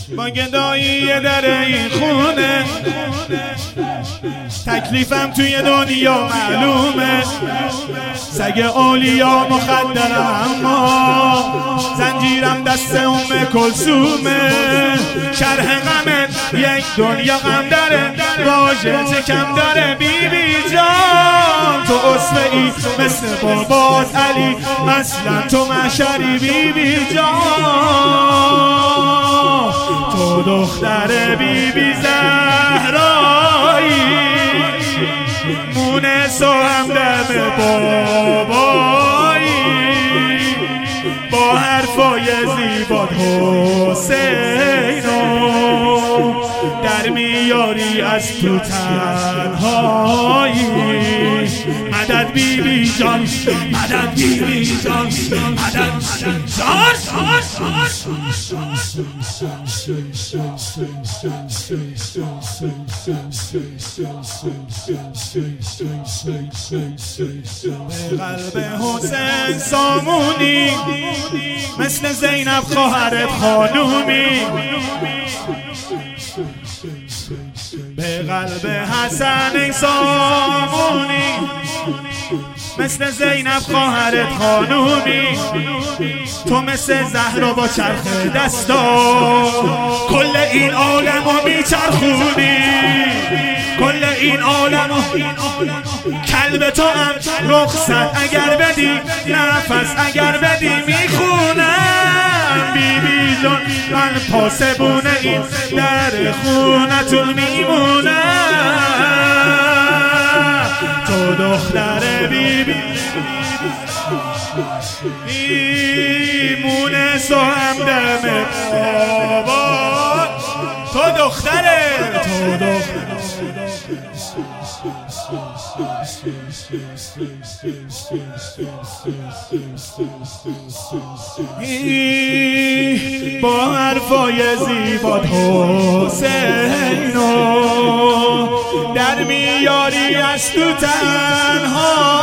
با گدایی در این خونه، تکلیفم توی دنیا معلومه، سگ اولیا مخدرم اما زنجیرم دست کلثومه. شرح غمت یک دنیا غم داره، واژه چه کم داره بی بی جان. تو اصفه‌ای مثل بابات علی، اصلا تو محشری بی بی جان. تو دختر بی بی زهرایی، مونس و همدم بابایی، با حرفای زیبات حسینو در میاری از تو تنهایی. مدد بی بی جان، مدد بی بی جان، مدد جان. به قلب حسین سامونی، مثل زینب خواهرت خانومی. به قلب حسن سامونی، مثل زینب خواهرت خانومی. تو مثل زهرا با چرخ دستا، کل این عالمو میچرخونی، کل این عالمو. کلب تو هم رخصت اگر بدی، نفس اگر بدی میخونم. بی بی جان من پاسبون این در خونتون میمونم. تو دختر بی بی مونس و همدم بابا. تو دختره، تو دختره. با حرفای زیبات حسینو در میاری از تو تنها.